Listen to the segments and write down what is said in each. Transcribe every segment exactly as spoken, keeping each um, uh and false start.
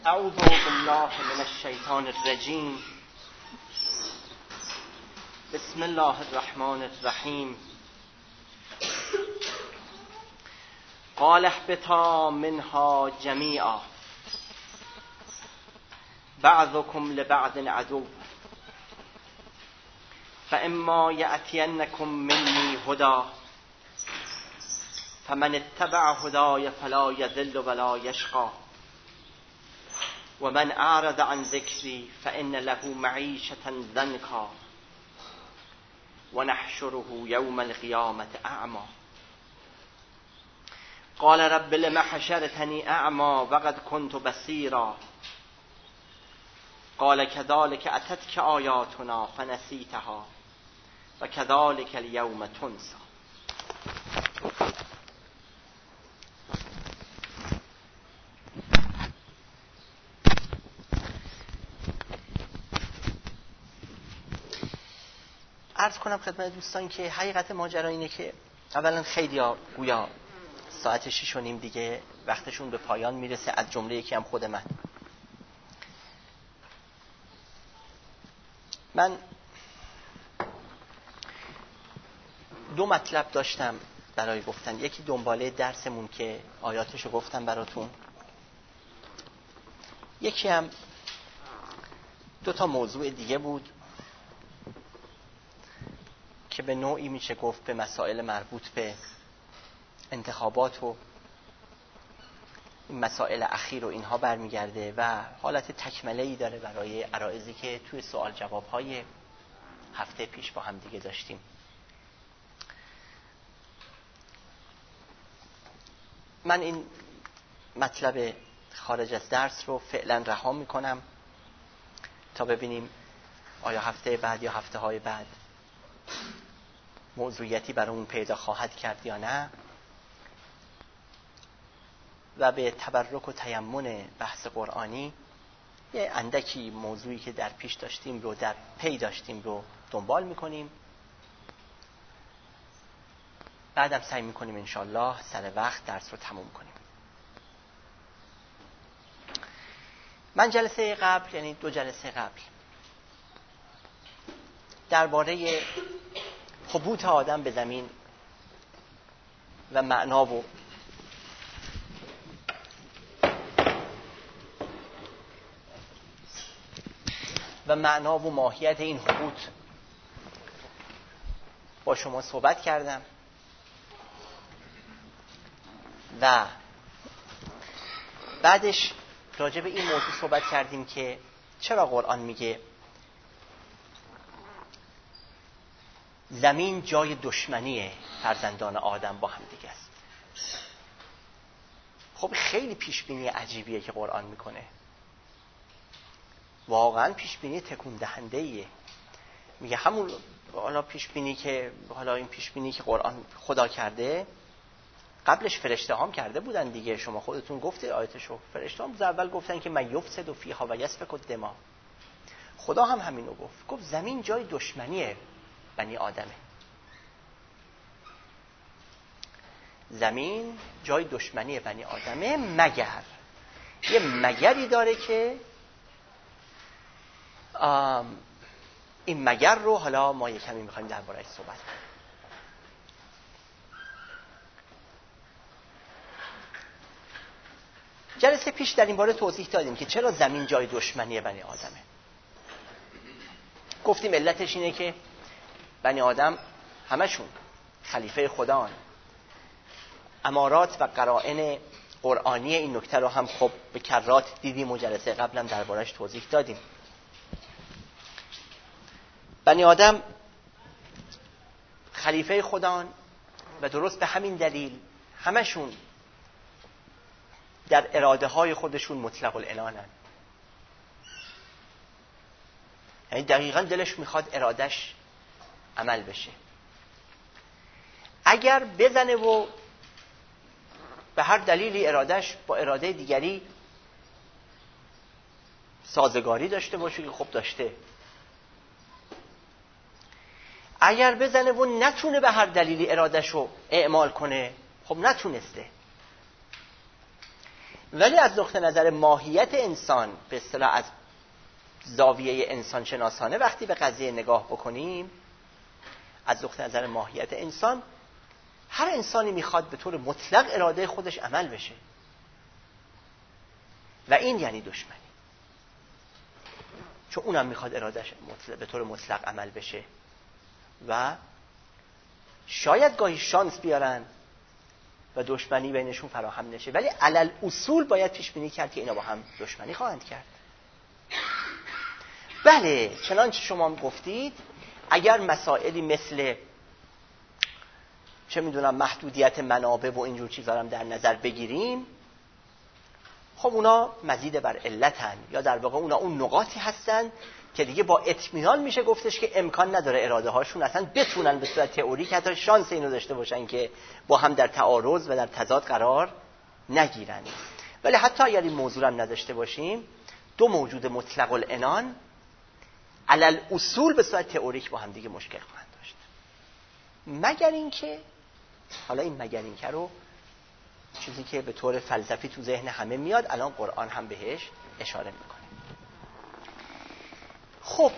اعوذ بالله من الشیطان الرجیم. بسم الله الرحمن الرحیم. قال اهبطا منها جمیعا بعضكم لبعض عدو فاما یأتینکم منی هدی فمن اتبع هدای فلا یضل ولا یشقی ومن اعرض عن ذکری فان له معیشة ضنکا ونحشره یوم القیامة اعمی. قال رب لم حشرتنی اعمی وقد كنت بصیرا قال كذلك اتتك آیاتنا فنسیتها وكذلك اليوم تنسى. عرض کنم خدمت دوستان که حقیقت ماجرا اینه که اولا خیلی ها گویا ساعت شش و نیم دیگه وقتشون به پایان میرسه، از جمله یکی هم خود من. من دو مطلب داشتم برای گفتن. یکی دنباله درسمون که آیاتشو گفتم براتون، یکی هم دو تا موضوع دیگه بود که به نوعی میشه گفت به مسائل مربوط به انتخابات و این مسائل اخیر و اینها برمیگرده و حالت تکمله‌ای داره برای عرایضی که توی سوال جواب‌های هفته پیش با هم دیگه داشتیم. من این مطلب خارج از درس رو فعلا رها میکنم تا ببینیم آیا هفته بعد یا هفته های بعد موضوعیتی برامون پیدا خواهد کرد یا نه، و به تبرک و تیمن بحث قرآنی یه اندکی موضوعی که در پیش داشتیم رو در پی داشتیم رو دنبال میکنیم. بعدم سعی میکنیم انشالله سر وقت درس رو تموم کنیم. من جلسه قبل، یعنی دو جلسه قبل، درباره هبوط آدم به زمین و معنا و و معنا و ماهیت این هبوط با شما صحبت کردم و بعدش راجع به این موضوع صحبت کردیم که چرا قرآن میگه زمین جای دشمنی فرزندان آدم با هم دیگه است. خب خیلی پیشبینی عجیبیه که قرآن میکنه، واقعا پیشبینی تکون دهنده ایه. میگه همون حالا پیشبینی که حالا این پیشبینی که قرآن خدا کرده قبلش فرشته هم کرده بودن دیگه. شما خودتون گفتید آیتشو، فرشته هم اول گفتن که من یفسد فیها و یسفک الدماء. خدا هم همینو گفت، گفت زمین جای دشمنی بنی آدمه. زمین جای دشمنی بنی آدمه، مگر یه مگری داره که این مگر رو حالا ما یک کمی میخوایم درباره‌اش صحبت کنیم. جلسه پیش در این باره توضیح دادیم که چرا زمین جای دشمنی بنی آدمه. گفتیم علتش اینه که بنی آدم همشون خلیفه خدا هن. امارات و قرائن قرآنی این نکته رو هم خب به کرات دیدیم و جلسه قبلم درباره‌اش توضیح دادیم. بنی آدم خلیفه خدا هن و درست به همین دلیل همشون در اراده های خودشون مطلق العنانن. یعنی دقیقاً دلش میخواد ارادش عمل بشه. اگر بزنه و به هر دلیلی ارادش با اراده دیگری سازگاری داشته باشه که خب داشته، اگر بزنه و نتونه به هر دلیلی ارادشو اعمال کنه خب نتونسته، ولی از نقطه نظر ماهیت انسان، به اصطلاح از زاویه انسان شناسانه وقتی به قضیه نگاه بکنیم، از نقطه نظر ماهیت انسان، هر انسانی میخواد به طور مطلق اراده خودش عمل بشه و این یعنی دشمنی، چون اونم میخواد ارادش مطلق به طور مطلق عمل بشه و شاید گاهی شانس بیارن و دشمنی بینشون فراهم نشه، ولی علل اصول باید پیش بینی کرد که اینا با هم دشمنی خواهند کرد. بله، چنانچه شما گفتید، اگر مسائلی مثل چه میدونم محدودیت منابع و اینجور چیزا هم در نظر بگیریم، خب اونا مزید بر علتن، یا در واقع اونا اون نقاطی هستن که دیگه با اطمینان میشه گفتش که امکان نداره اراده هاشون اصلا بتونن به صورت تئوریک حتی شانس اینو داشته باشن که با هم در تعارض و در تضاد قرار نگیرن. ولی حتی اگر این موضوع هم نداشته باشیم، دو موجود مطلق العنان علل اصول به صورت تئوریک با هم دیگه مشکل خواهند داشت، مگر اینکه، حالا این مگر اینکه رو چیزی که به طور فلسفی تو ذهن همه میاد، الان قرآن هم بهش اشاره میکنه. خب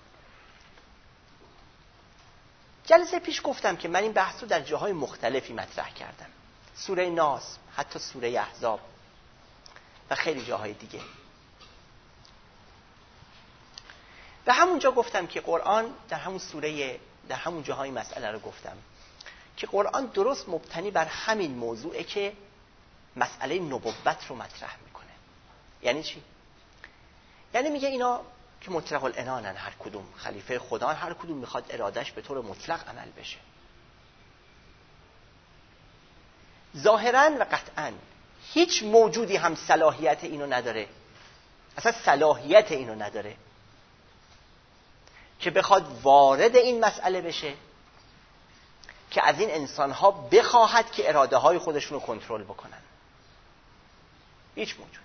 جلسه پیش گفتم که من این بحث رو در جاهای مختلفی مطرح کردم، سوره ناس، حتی سوره احزاب و خیلی جاهای دیگه. و همونجا گفتم که قرآن در همون سوره، در همون جاهای مسئله رو گفتم که قرآن درست مبتنی بر همین موضوعه که مسئله نبوت رو مطرح میکنه. یعنی چی؟ یعنی میگه اینا که مطلق العنانن، هر کدوم خلیفه خدا، هر کدوم میخواد ارادش به طور مطلق عمل بشه. ظاهراً و قطعاً هیچ موجودی هم صلاحیت اینو نداره، اصلا صلاحیت اینو نداره که بخواد وارد این مسئله بشه که از این انسان‌ها بخواهد که اراده های خودشون رو کنترل بکنن. هیچ موجودی.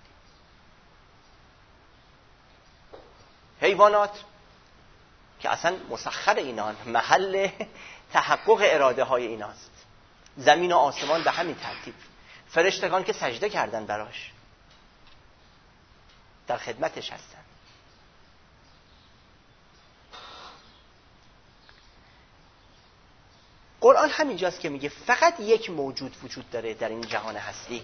حیوانات که اصلا مسخر اینان، محل تحقق اراده های ایناست. زمین و آسمان به همین ترتیب. فرشتگان که سجده کردن براش، در خدمتش هستن. قرآن همینجاست که میگه فقط یک موجود وجود داره در این جهان هستی،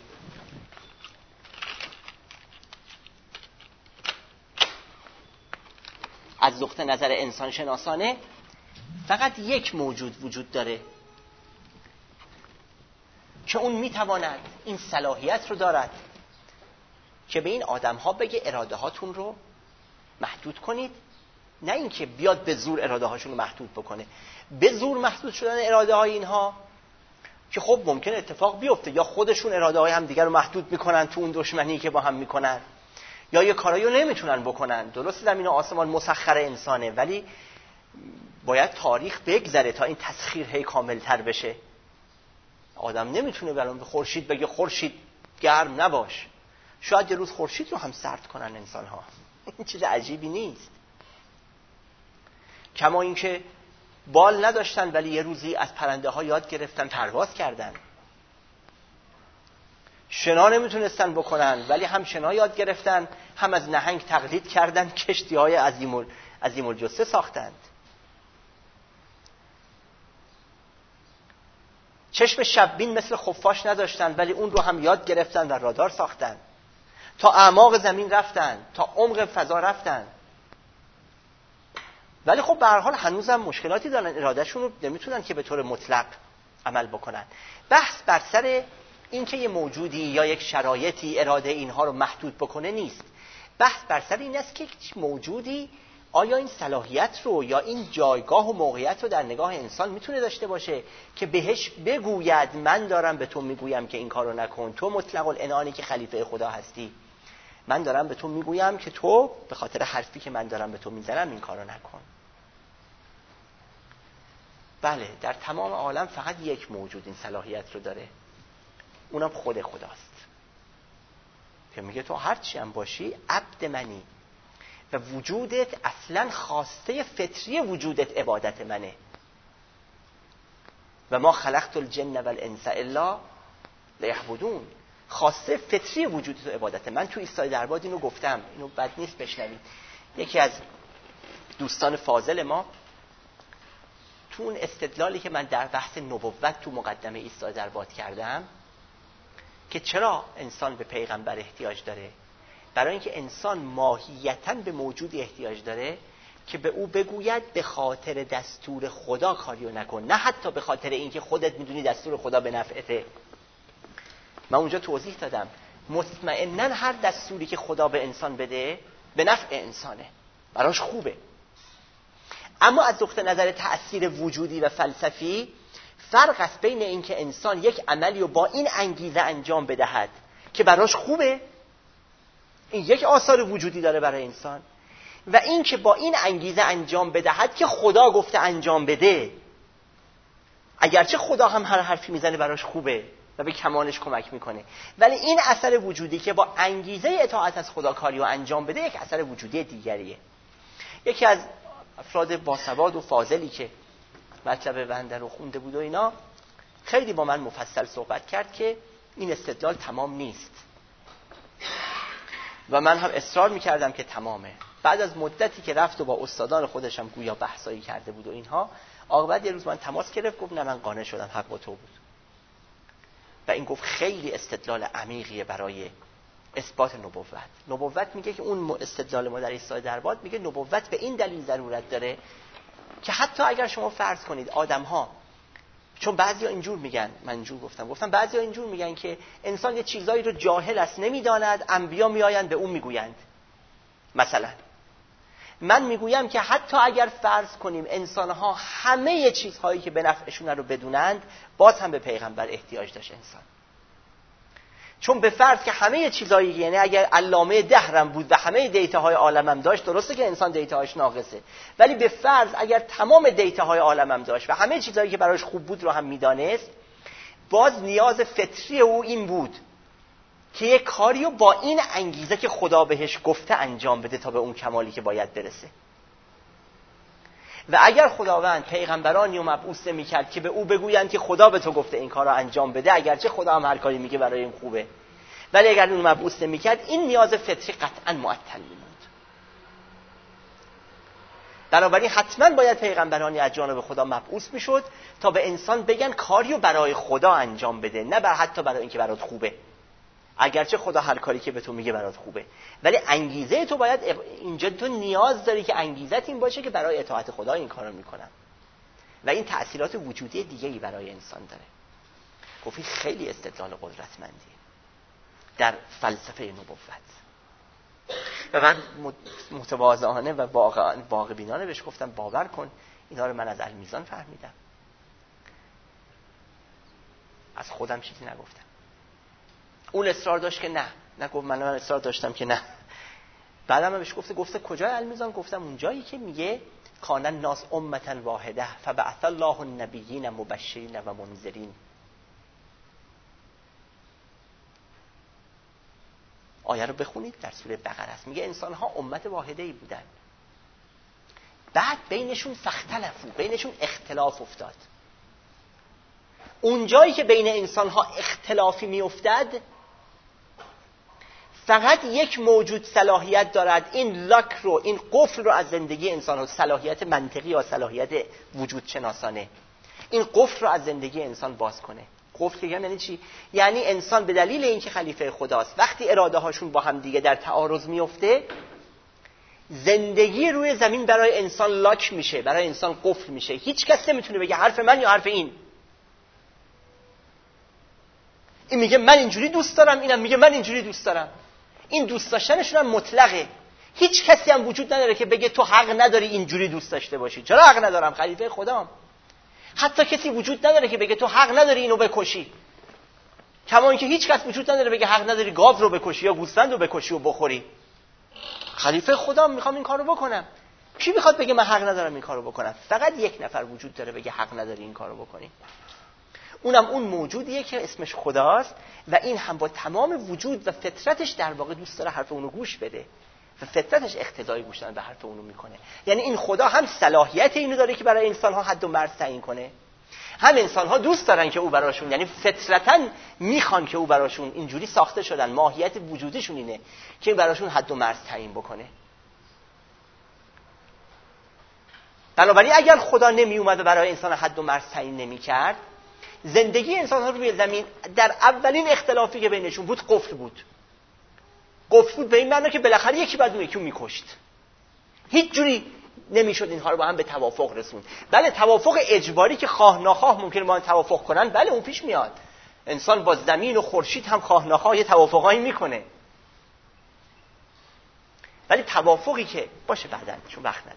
از نقطه نظر انسان شناسانه فقط یک موجود وجود داره که اون میتواند، این صلاحیت رو دارد که به این آدم ها بگه اراده هاتون رو محدود کنید، نه اینکه بیاد به زور اراده هاشون رو محدود بکنه. به زور محدود شدن اراده های اینها که خب ممکن اتفاق بیفته، یا خودشون اراده های هم دیگر رو محدود میکنن تو اون دشمنی که با هم میکنن، یا یه کارایی رو نمیتونن بکنن. درست زمین و آسمان مسخر انسانه، ولی باید تاریخ بگذره تا این تسخیر هی کاملتر بشه. آدم نمیتونه الان به خورشید بگه خورشید گرم نباش، شاید یه روز خورشید رو هم سرد کنن انسان ها. این چیز عجیبی نیست. کما اینکه بال نداشتن ولی یه روزی از پرنده ها یاد گرفتن پرواز کردن. شنا نمیتونستن بکنن ولی هم شنا یاد گرفتن، هم از نهنگ تقلید کردن، کشتی های عظیم عظیم الجثه ساختند. چشم شببین مثل خفاش نداشتن ولی اون رو هم یاد گرفتن و رادار ساختن. تا اعماق زمین رفتن، تا عمق فضا رفتن. ولی خب به هر حال هنوزم مشکلاتی دارن، ارادهشون رو نمیتونن که به طور مطلق عمل بکنن. بحث بر سر این که یه موجودی یا یک شرایطی اراده اینها رو محدود بکنه نیست. بحث بر سر این است که موجودی آیا این صلاحیت رو یا این جایگاه و موقعیت رو در نگاه انسان میتونه داشته باشه که بهش بگوید من دارم به تو میگویم که این کار رو نکن، تو مطلق العنانی که خلیفه خدا هستی، من دارم به تو میگویم که تو به خاطر حرفی که من دارم به تو میزنم این کار رو نکن. بله، در تمام عالم فقط یک موجود این صلاحیت رو داره، اونم خود خداست که میگه تو هر چی هم باشی عبد منی و وجودت اصلا خواسته فطری وجودت عبادت منه. و ما خلقت الجن والانس الا لیعبدون. خواسته فطری وجود تو عبادته. من تو ایستای درباد اینو گفتم، اینو بد نیست بشنوید. یکی از دوستان فاضل ما تو اون استدلالی که من در بحث نبوت تو مقدمه ایستای درباد کردم که چرا انسان به پیغمبر احتیاج داره، برای اینکه انسان ماهیتاً به موجودی احتیاج داره که به او بگوید به خاطر دستور خدا کاریو نکن، نه حتی به خاطر اینکه خودت میدونی دستور خدا به نفعته. من اونجا توضیح دادم مطمئناً هر دستوری که خدا به انسان بده به نفع انسانه، براش خوبه. اما از نقطه نظر تأثیر وجودی و فلسفی فرق است بین اینکه انسان یک عملی رو با این انگیزه انجام بدهد که براش خوبه، این یک آثار وجودی داره برای انسان، و این که با این انگیزه انجام بدهد که خدا گفته انجام بده، اگرچه خدا هم هر حرفی میزنه براش خوبه و به کمالش کمک میکنه، ولی این اثر وجودی که با انگیزه اطاعت از خدا کاری رو انجام بده یک اثر وجودی دیگریه. یکی از افراد باسواد و فاضلی که مطلب بنده رو خونده بود و اینا خیلی با من مفصل صحبت کرد که این استدلال تمام نیست و من هم اصرار میکردم که تمامه. بعد از مدتی که رفت و با استادان خودش هم گویا بحثایی کرده بود و اینها، عاقبت یه روز من تماس گرفت، گفت نه من قانع شدم حق با تو بود. و این گفت خیلی استدلال عمیقیه برای اثبات نبوت. نبوت میگه که اون استدلال ما در ایستای درباد میگه نبوت به این دلیل ضرورت داره که حتی اگر شما فرض کنید آدم‌ها، چون بعضیا اینجور میگن، من اینجور گفتم گفتم بعضیا اینجور میگن که انسان یه چیزایی رو جاهل است نمیداند، انبیا میآیند به اون میگویند. مثلا من میگویم که حتی اگر فرض کنیم انسان‌ها همه چیزهایی که به نفعشون رو بدونند، باز هم به پیغمبر احتیاج داشت انسان. چون به فرض که همه چیزایی، یعنی اگر علامه دهرم بود و همه دیتاهای عالمم داشت، درسته که انسان دیتاهاش ناقصه، ولی به فرض اگر تمام دیتاهای عالمم داشت و همه چیزایی که براش خوب بود رو هم میدانست، باز نیاز فطری او این بود که یک کاریو با این انگیزه که خدا بهش گفته انجام بده تا به اون کمالی که باید برسه. و اگر خداوند پیغمبرانی رو مبعوث می‌کرد که به او بگویند که خدا به تو گفته این کار رو انجام بده، اگرچه خدا هم هر کاری میگه برای این خوبه، ولی اگر اون مبعوث نمی‌کرد، این نیاز فطری قطعاً معطل می‌موند. بنابراین حتماً باید پیغمبرانی از جانب خدا مبعوث می‌شد تا به انسان بگن کاریو برای خدا انجام بده، نه بر حتی برای اینکه برات خوبه. اگرچه خدا هر کاری که به تو میگه برات خوبه، ولی انگیزه تو باید اینجا تو نیاز داری که انگیزت این باشه که برای اطاعت خدا این کارو میکنم، و این تأثیرات وجودی دیگه‌ای برای انسان داره. گفتی خیلی استدلال قدرتمندی در فلسفه نبوت. و من متواضعانه و واقعا واقع بینانه بهش گفتم باور کن اینا رو من از المیزان فهمیدم، از خودم چیزی نگفتم. اون اصرار داشت که نه، نگفت، من من اصرار داشتم که نه. بعدم بهش گفته گفته کجای المیزان؟ گفتم اونجایی که میگه کان الناس امة واحده فبعث الله النبیین مبشرین و منذرین. آیه رو بخونید، در سوره بقره است، میگه انسان ها امت واحده ای بودن، بعد بینشون فختلفو، بینشون اختلاف افتاد. اونجایی که بین انسان ها اختلافی میافتد، فقط یک موجود صلاحیت دارد این لاک رو، این قفل رو از زندگی انسان ها، صلاحیت منطقی یا صلاحیت وجود شناسانه، این قفل رو از زندگی انسان باز کنه. قفل که یعنی چی؟ یعنی انسان به دلیل اینکه خلیفه خداست، وقتی اراده هاشون با هم دیگه در تعارض میفته، زندگی روی زمین برای انسان لاک میشه، برای انسان قفل میشه. هیچ کس نمیتونه بگه حرف من یا حرف این. این میگه من اینجوری دوست دارم، اینم میگه من اینجوری دوست دارم. این دوست داشتنشون هم مطلقه. هیچ کسی هم وجود نداره که بگه تو حق نداری اینجوری دوست داشته باشی. چرا حق ندارم؟ خلیفه خدام. حتی کسی وجود نداره که بگه تو حق نداری اینو بکشی. کما اینکه هیچ کس وجود نداره بگه حق نداری گاو رو بکشی یا گوسفند رو بکشی و بخوری. خلیفه خدام میخوام این کارو بکنم. کی میخواد بگه من حق ندارم این کارو بکنم؟ فقط یک نفر وجود داره بگه حق نداری این کارو بکنی. اونم اون موجودیه که اسمش خداست و این هم با تمام وجود و فطرتش در واقع دوست داره حرف اونو گوش بده و فطرتش اقتضای گوش دادن به حرف اونو میکنه. یعنی این خدا هم صلاحیت اینو داره که برای انسان‌ها حد و مرز تعیین کنه، هم انسان ها دوست دارن که او براشون، یعنی فطرتاً میخوان که او براشون، اینجوری ساخته شدن، ماهیت وجودشون اینه که براشون حد و مرز تعیین بکنه. بنابراین اگر خدا نمی اومد و برای انسان حد و مرز تعیین نمی کرد، زندگی انسان ها روی زمین در اولین اختلافی که بینشون بود قفل بود. قفل بود به این معنی که بالاخره یکی بعد اون یکی رو میکشت. هیچ جوری نمیشد اینها رو با هم به توافق رسوند. بله توافق اجباری که خواه ناخواه ممکنه با هم توافق کنن، بله اون پیش میاد. انسان با زمین و خورشید هم خواه ناخواه یه توافقایی میکنه. ولی توافقی که باشه بعداً چون وقت نداره.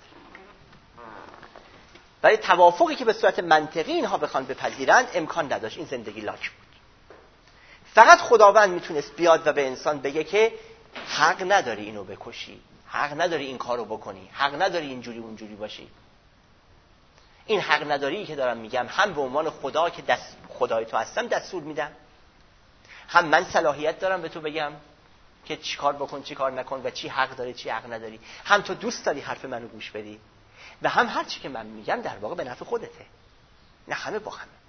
ولی توافقی که به صورت منطقی اینها بخوان بپذیرن امکان نداشت. این زندگی لاک بود. فقط خداوند میتونست بیاد و به انسان بگه که حق نداری اینو بکشی، حق نداری این کارو بکنی، حق نداری اینجوری اونجوری باشی. این حق نداری که دارم میگم هم به عنوان خدا که دست خدای تو هستم دستور میدم، هم من صلاحیت دارم به تو بگم که چی کار بکن چی کار نکن و چی حق داری چی حق نداری. هم تو دوست داری حرف منو گوش بدی و هم هر چی که من میگم در واقع به نفع خودته، نه همه با همه.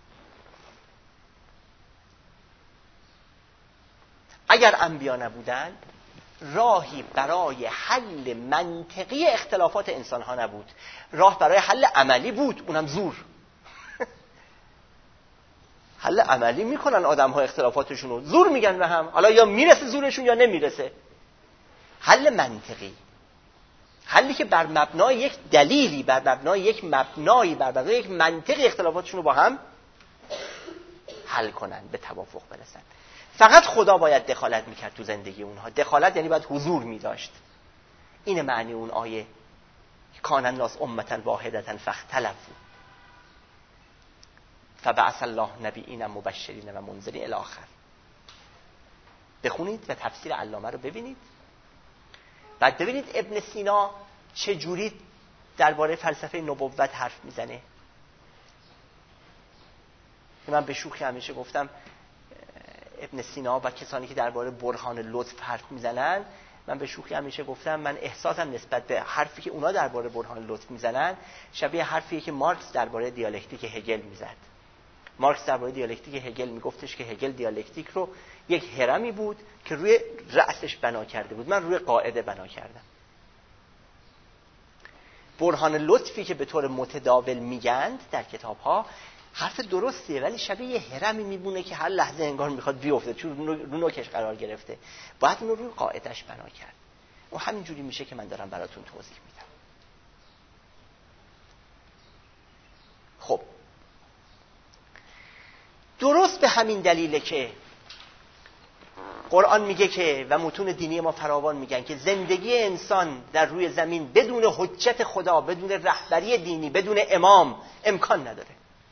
اگر انبیا نبودن راهی برای حل منطقی اختلافات انسان ها نبود، راه برای حل عملی بود، اونم زور. حل عملی میکنن آدم ها اختلافاتشون رو، زور میگن به هم، حالا یا میرسه زورشون یا نمیرسه. حل منطقی، حلی که بر مبنای یک دلیلی، بر مبنای یک مبنایی، بر مبنای یک منطقی اختلافاتشون رو با هم حل کنن، به توافق برسن. فقط خدا باید دخالت میکرد تو زندگی اونها. دخالت یعنی باید حضور میداشت. این معنی اون آیه کان الناس امة واحدة فاختلفوا فبعث الله نبیین مبشرین و منذرین الی آخر. بخونید و تفسیر علامه رو ببینید. بعد ببینید ابن سینا چه جوری درباره فلسفه نبوت حرف میزنه. من به شوخی همیشه گفتم ابن سینا و کسانی که درباره برهان لطف حرف میزنن، من به شوخی همیشه گفتم من احساسم نسبت به حرفی که اونا درباره برهان لطف میزنن شبیه حرفیه که مارکس درباره دیالکتیک هگل میزد. مارکس درباره دیالکتیک هگل میگفتش که هگل دیالکتیک رو یک هرمی بود که روی رأسش بنا کرده بود، من روی قاعده بنا کردم. برهان لطفی که به طور متداول میگند در کتاب‌ها حرف درستیه، ولی شبیه یه هرمی میمونه که هر لحظه انگار میخواد بیفته چون رو نوکش قرار گرفته. باید اون رو روی قاعدهش بنا کرد. و همینجوری میشه که من دارم براتون توضیح میدم. خب درست به همین دلیله که قرآن میگه که و متون دینی ما فراوان میگن که زندگی انسان در روی زمین بدون حجت خدا، بدون رهبری دینی، بدون امام امکان نداره.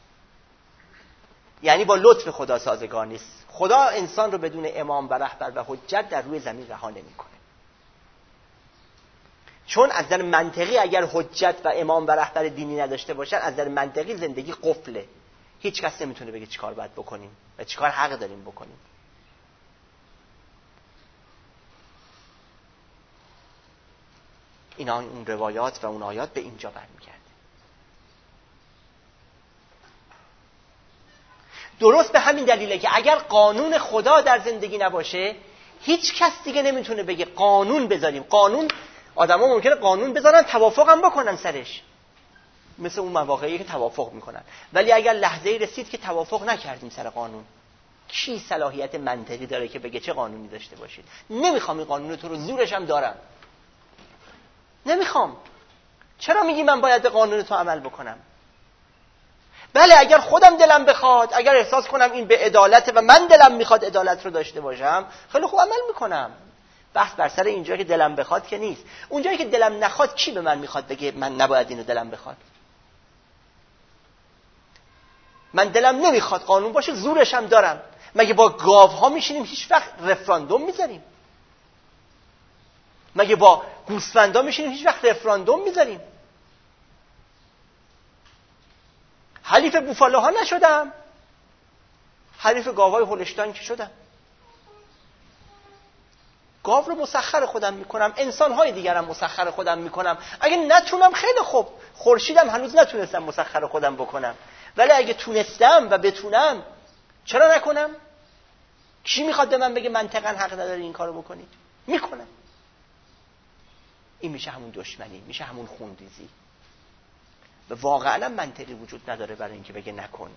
یعنی با لطف خدا سازگار نیست. خدا انسان رو بدون امام و رهبر و حجت در روی زمین رها نمیکنه. چون از نظر منطقی اگر حجت و امام و رهبر دینی نداشته باشن، از نظر منطقی زندگی قفله. هیچ کس نمیتونه بگه چیکار باید بکنیم و چیکار حق داریم بکنیم. اینا اون روایات و اون آیات به اینجا برمیگرده. درست به همین دلیله که اگر قانون خدا در زندگی نباشه، هیچ کس دیگه نمیتونه بگه قانون بذاریم. قانون آدما ممکنه قانون بذارن توافق هم بکنن سرش، مثل اون مواقعی که توافق میکنن، ولی اگر لحظه‌ای رسید که توافق نکردیم سر قانون، کی صلاحیت منطقی داره که بگه چه قانونی داشته باشید؟ نمیخوام این قانون تو رو، زورش هم دارم، نمیخوام. چرا میگی من باید به قانون تو عمل بکنم؟ بله اگر خودم دلم بخواد، اگر احساس کنم این به عدالت و من دلم میخواد عدالت رو داشته باشم، خیلی خوب عمل میکنم. بحث بر سر اینجا که دلم بخواد که نیست. اونجایی که دلم نخواد کی به من میخواد بگه من نباید اینو دلم بخواد؟ من دلم نمیخواد قانون باشه، زورش هم دارم. مگه با گاوها میشینیم هیچ وقت رفراندوم میذاریم؟ مگه با گوسفندا میشینیم هیچ وقت رفراندوم میذاریم؟ حریف بوفالوها نشدم، حریف گاوهای هولشتاین که شدم. گاو رو مسخر خودم میکنم، انسانهای دیگرم مسخر خودم میکنم. اگه نتونم خیلی خوب، خورشیدم هنوز نتونستم مسخر خودم بکنم، ولی اگه تونستم و بتونم چرا نکنم؟ کی میخواد به من بگه منطقاً حق نداری این کارو بکنی؟ میکنم. این میشه همون دشمنی، میشه همون خونریزی. و واقعاً منطقی وجود نداره برای اینکه بگه نکن.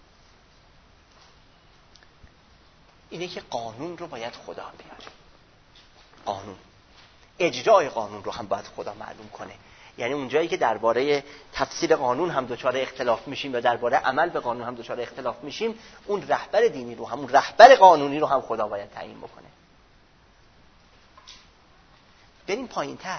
اینه که قانون رو باید خدا بیاره. قانون، اجرای قانون رو هم باید خدا معلوم کنه. یعنی اونجایی که درباره تفسیر قانون هم دچار اختلاف میشیم و درباره عمل به قانون هم دچار اختلاف میشیم، اون رهبر دینی رو، همون رهبر قانونی رو هم خدا باید تعیین بکنه. بریم پایین‌تر.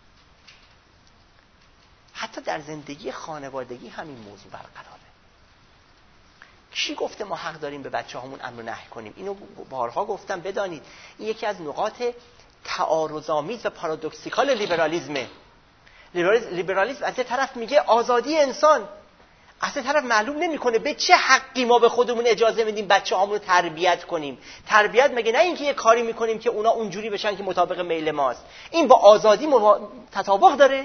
حتی در زندگی خانوادگی همین موضوع برقراره. کی گفته ما حق داریم به بچه‌هامون امر و نهی کنیم؟ اینو بارها گفتم، بدانید این یکی از نقاط تعارض‌آمیز و پارادوکسیکال لیبرالیسمه. لیبرالیسم از یه طرف میگه آزادی انسان، از یه طرف معلوم نمیکنه به چه حقی ما به خودمون اجازه میدیم بچه‌هامون رو تربیت کنیم. تربیت مگه نه اینکه یه کاری میکنیم که اونا اونجوری بشن که مطابق میل ماست؟ این با آزادی موا... تطابق داره؟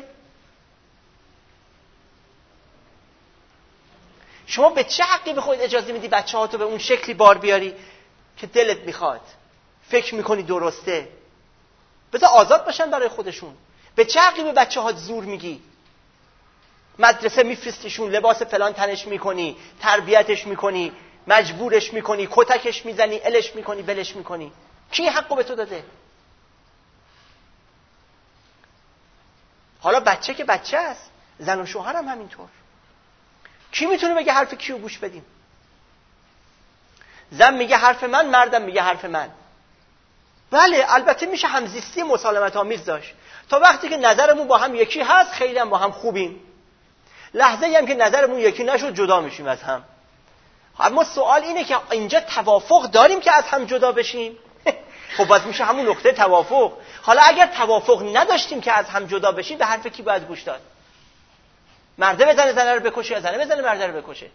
شما به چه حقی به خودت اجازه میدی بچه‌هاتو به اون شکلی بار بیاری که دلت میخواد، فکر میکنی درسته؟ بذار آزاد باشن برای خودشون. به چه حقی به بچه‌هات زور میگی؟ مدرسه میفرستیشون، لباس فلان تنش میکنی، تربیتش میکنی، مجبورش میکنی، کتکش میزنی، الش میکنی، بلش میکنی. کی حقو به تو داده؟ حالا بچه که بچه است، زن و شوهر هم همینطور. کی میتونه بگه حرف کیو گوش بدیم؟ زن میگه حرف من، مردم میگه حرف من. بله البته میشه همزیستی مسالمت آمیز داشت تا وقتی که نظرمون با هم یکی هست، خیلی هم با هم خوبیم. لحظه ای هم که نظرمون یکی نشد جدا میشیم از هم. اما سوال اینه که اینجا توافق داریم که از هم جدا بشیم؟ خب باز میشه همون نقطه توافق. حالا اگر توافق نداشتیم که از هم جدا بشیم، به حرف کی باید گوش داد؟ مرده بزنه زنه رو بکشه یا زنه بزنه مرده رو بکشه؟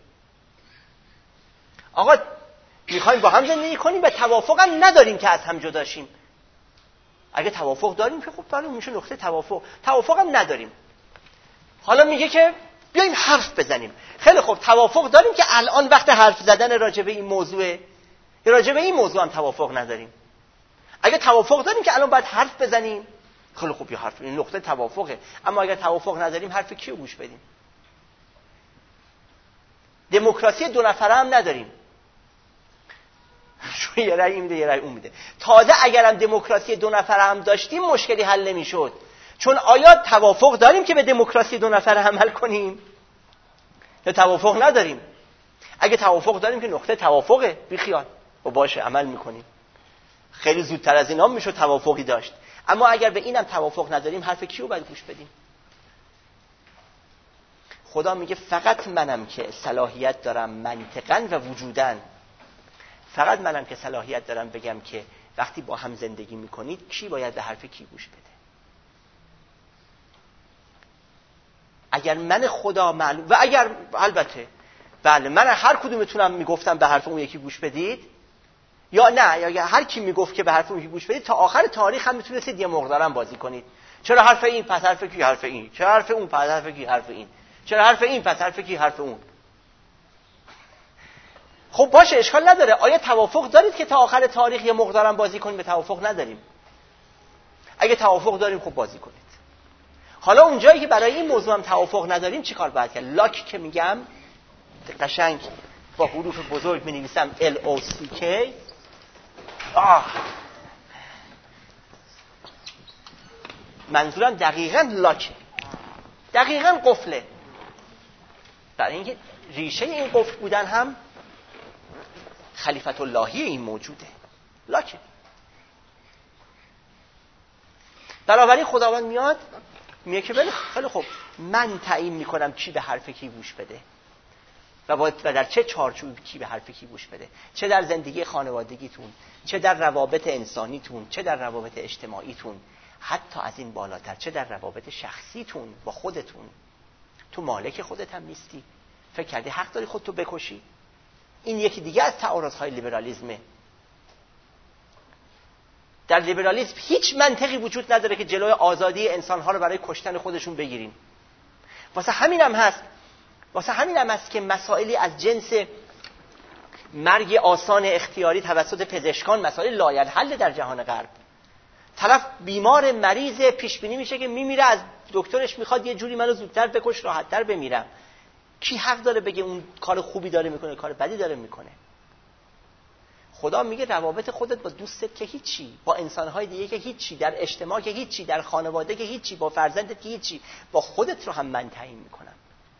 آقا میخوایم با هم زندگی کنیم، به توافق هم نداریم که از هم جدا شیم. اگه توافق داریم که خب بله میشه نقطه توافق. توافق هم نداریم. حالا میگه که بیایم حرف بزنیم. خیلی خوب، توافق داریم که الان وقت حرف زدن راجع به این موضوعه، راجع به این موضوع هم توافق نداریم. اگه توافق داریم که الان باید حرف بزنیم، خیلی خوب، یه حرف، این نقطه توافقه. اما اگر توافق نداریم، حرف کیو گوش بدیم؟ دموکراسی دو نفره هم نداریم. شو یه رأی میده یه رأی اون میده. تازه اگرم دموکراسی دو نفره هم داشتیم مشکلی حل نمیشد. چون آیا توافق داریم که به دموکراسی دو نفره عمل کنیم یا توافق نداریم؟ اگه توافق داریم که نقطه توافقه، بی خیال و باشه عمل میکنیم. خیلی زودتر از اینا میشد توافقی داشت. اما اگر به اینم توافق نداریم، حرف کیو باید گوش بدیم؟ خدا میگه فقط منم که صلاحیت دارم منطقاً و وجوداً، فقط منم که صلاحیت دارم بگم که وقتی با هم زندگی میکنید کی باید به حرف کی گوش بده. اگر من خدا معلوم و اگر البته بله من هر کدومتونم میگفتم به حرف اون یکی گوش بدید یا نه، یا هر کی میگفت که به حرف اون یکی گوش بدید، تا آخر تاریخ هم میتونستید یه مقدارم بازی کنید. چرا حرف این پس حرف کی حرف این، چرا حرف اون پس حرف کی حرف این، چرا حرف این پس حرف کی حرف اون. خب باشه اشکال نداره. آیا توافق دارید که تا آخر تاریخ یه مقدارم بازی کنید؟ به توافق نداریم. اگه توافق داریم خب بازی کنید. حالا اونجایی که برای این موضوع هم توافق نداریم چی کار باید کرد؟ لاک که میگم قشنگ با حروف بزرگ می نویسم L O C K. آه منظورم دقیقاً لاکه، دقیقاً قفله. برای اینکه ریشه این قفل بودن هم خلیفت اللهی این موجوده، لاکه. بنابراین خداوند میاد میگه که بله خیلی خوب، من تعیین میکنم کی به حرف کی گوش بده و باید و در چه چارچوبی کی به حرف کی گوش بده، چه در زندگی خانوادگیتون، چه در روابط انسانیتون، چه در روابط اجتماعیتون، حتی از این بالاتر چه در روابط شخصیتون با خودتون. تو مالک خودت هم نیستی، فکر کردی حق داری خودتو بکشی؟ این یکی دیگه از تعارض‌های لیبرالیسمه. در لیبرالیسم هیچ منطقی وجود نداره که جلوی آزادی انسان‌ها رو برای کشتن خودشون بگیریم. واسه همین هم هست واسه همین هم است که مسائلی از جنس مرگ آسان اختیاری توسط پزشکان مسائل لایحل در جهان غرب. طرف بیمار مریض پیش بینی میشه که میمیره، از دکترش میخواد یه جوری منو زودتر بکش راحتتر بمیرم. کی حق داره بگه اون کار خوبی داره میکنه کار بدی داره میکنه؟ خدا میگه روابط خودت با دوستت که هیچی، با انسانهای دیگه که هیچی، در اجتماع که هیچی، در خانواده که هیچی، با فرزندت که هیچی، با خودت رو هم من تعیین میکنم.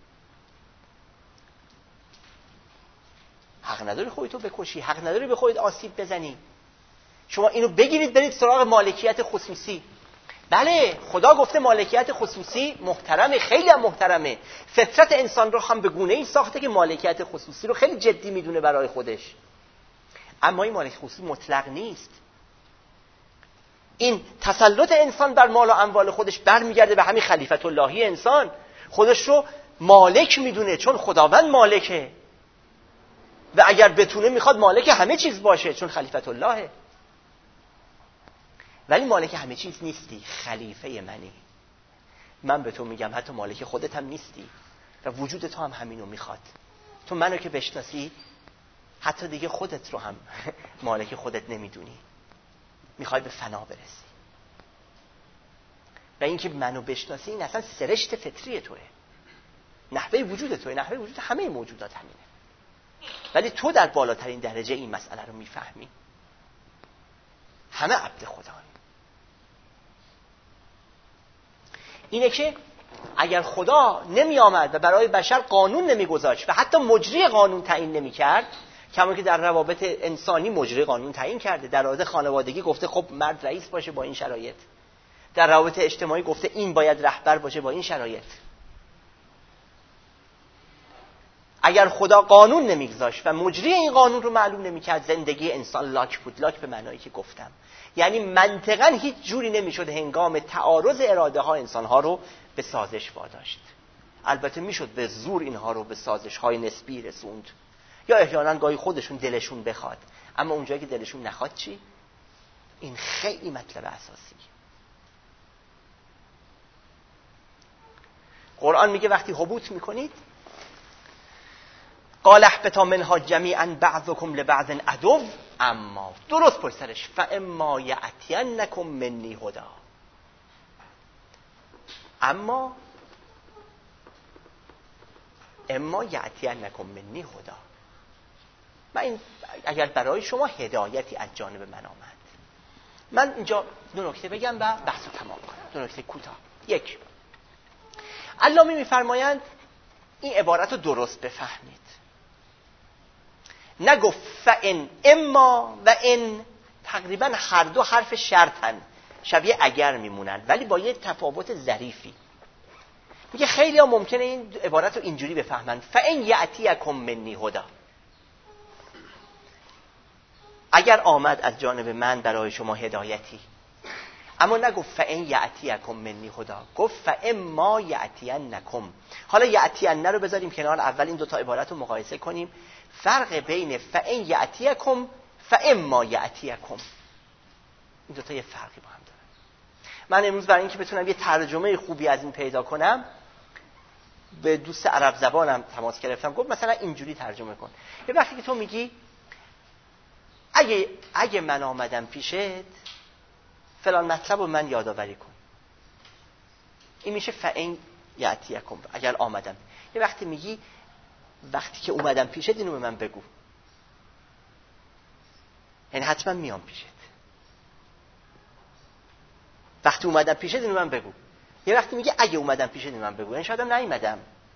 حق نداری خودتو بکشی، حق نداری به خودت آسیب بزنی. شما اینو بگیرید برید سراغ مالکیت خصوصی. بله خدا گفته مالکیت خصوصی محترمه، خیلی هم محترمه. فطرت انسان رو هم به گونه‌ای ساخته که مالکیت خصوصی رو خیلی جدی میدونه برای خودش. اما این مالکیت خصوصی مطلق نیست. این تسلط انسان بر مال و اموال خودش برمیگرده به همین خلیفت اللهی انسان. خودش رو مالک میدونه چون خداوند مالکه و اگر بتونه میخواد مالک همه چیز باشه چون خلیفت اللهه. ولی مالک همه چیز نیستی، خلیفه منی. من به تو میگم حتی مالک خودت هم نیستی و وجود تو هم همینو میخواد. تو منو که بشناسی حتی دیگه خودت رو هم مالک خودت نمیدونی، میخوای به فنا برسی. و اینکه منو بشناسی این اصلا سرشت فطری توه، نحوه وجود توه، نحوه وجود همه موجودات همینه. ولی تو در بالاترین درجه این مسئله رو میفهمی. همه عبد خدا. اینه که اگر خدا نمی آمد و برای بشر قانون نمی گذاشت و حتی مجری قانون تعیین نمی کرد، کما که در روابط انسانی مجری قانون تعیین کرده، در روابط خانوادگی گفته خب مرد رئیس باشه با این شرایط، در روابط اجتماعی گفته این باید رهبر باشه با این شرایط. اگر خدا قانون نمیگذاشت و مجری این قانون رو معلوم نمیکرد، زندگی انسان لاک بود. لاک به معنایی که گفتم، یعنی منطقاً هیچ جوری نمیشد هنگام تعارض اراده ها انسان ها رو به سازش واداشت. البته میشد به زور اینها رو به سازش های نسبی رسوند یا احیانا گاهی خودشون دلشون بخواد، اما اونجایی که دلشون نخواد چی؟ این خیلی مطلب اساسی. قرآن میگه وقتی هبوط میکنید قال اهبطوا منها جمیعا بعضکم لبعض عدو، اما درست پشت سرش فاما یأتینکم منی هدی، اما اما یأتینکم منی هدی، من این اگر برای شما هدایتی از جانب من آمد. من اینجا دو نکته بگم و بحث رو تمام کنم. دو نکته کوتاه. یک، علامه میفرمایند این عبارت رو درست بفهمید. نگفت فان اما و ان، تقریبا هر دو حرف شرطن، شبیه اگر میمونن ولی با یه تفاوت ظریفی. میگه خیلی ها ممکنه این عبارت رو اینجوری بفهمن فان یأتیکم منی هدی، اگر آمد از جانب من برای شما هدایتی. اما نگفت فان یأتیکم منی هدی، گفت فاما یأتینکم. حالا یأتین رو بذاریم کنار، اول این دو تا عبارت رو مقایسه کنیم. فرق بین فان یأتیکم فاما یأتیکم، این دو تا یه فرقی با هم داره. من امروز برای اینکه بتونم یه ترجمه خوبی از این پیدا کنم به دوست عرب زبانم تماس گرفتم، گفت مثلا اینجوری ترجمه کن. یه وقتی که تو میگی اگه اگه من آمدم پیشت فلان مطلب رو من یادآوری کن، این میشه فان یأتیکم، اگر آمدم. یه وقتی میگی وقتی که اومدم پیشت اینو به من بگو، یعنی حتما میام پیشت. وقتی اومدم پیشت اینو من بگو. یه وقتی میگه اگه اومدم پیشت اینو من بگو، یعنی شاید هم نیومدم.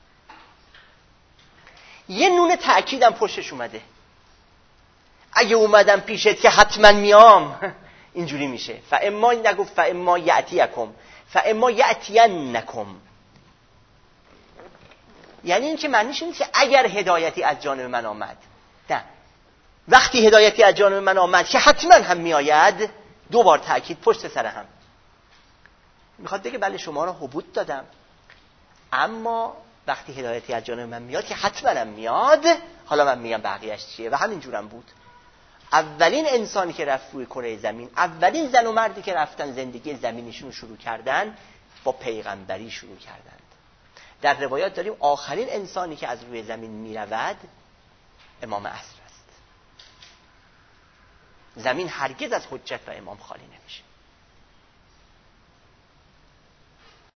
یه نون تأکیدم پشتش اومده. اگه اومدم پیشت که حتما میام، اینجوری میشه. فاما نگفت فاما یأتیکم فاما یأتینکم، یعنی این که معنیش نیست که اگر هدایتی از جانب من آمد، نه، وقتی هدایتی از جانب من آمد که حتما هم میآید، دو بار تأکید پشت سر هم. میخواد بگه بله شما را هبوط دادم، اما وقتی هدایتی از جانب من میاد که حتما هم میاد، حالا من میگم بقیه‌اش چیه. و همین جورم بود. اولین انسانی که رفت روی کره زمین، اولین زن و مردی که رفتن زندگی زمینشون رو شروع کردن، با پیغمبری شروع کردند. در روایات داریم آخرین انسانی که از روی زمین میرود امام عصر است. زمین هرگز از حجت و امام خالی نمیشه.